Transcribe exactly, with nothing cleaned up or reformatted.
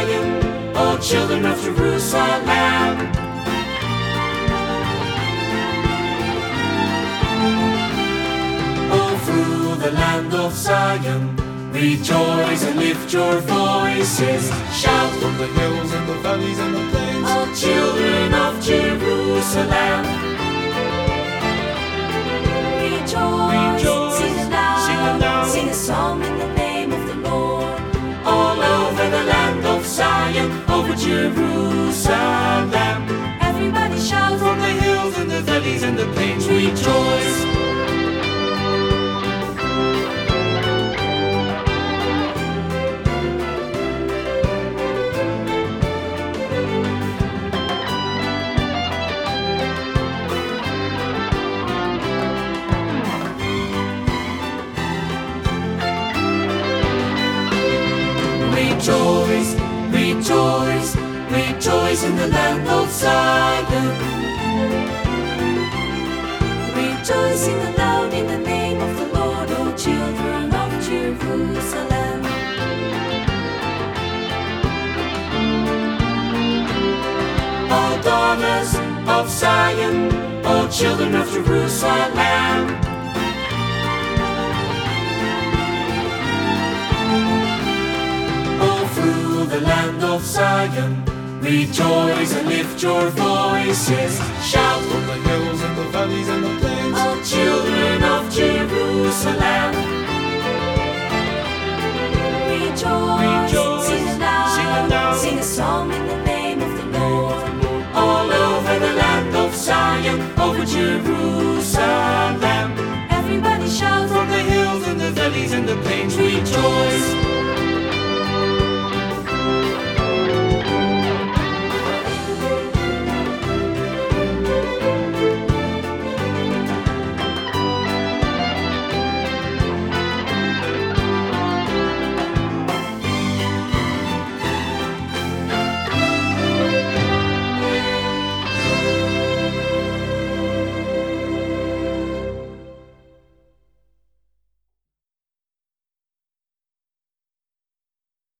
Zion, O children of Jerusalem. Oh, through the land of Zion, rejoice and lift your voices. Shout From the hills and the valleys and the plains, O children of Jerusalem. Rejoice, Rejoice, sing aloud, sing aloud. sing a song in the name of the Lord. All over the land of Zion, over Jerusalem. Everybody shout from the hills and the valleys and the plains, rejoice. Rejoice, rejoice, rejoice in the land of Zion. Rejoicing aloud in the name of the Lord, O children of Jerusalem. O daughters of Zion, O children of Jerusalem. The land of Zion, rejoice and lift your voices. Shout From the hills and the valleys and the plains, O children of Jerusalem. Rejoice, Rejoice, sing aloud, sing aloud. sing a song in the name of the Lord. All over the land of Zion, over Jerusalem. Everybody shout from the hills and the valleys and the plains,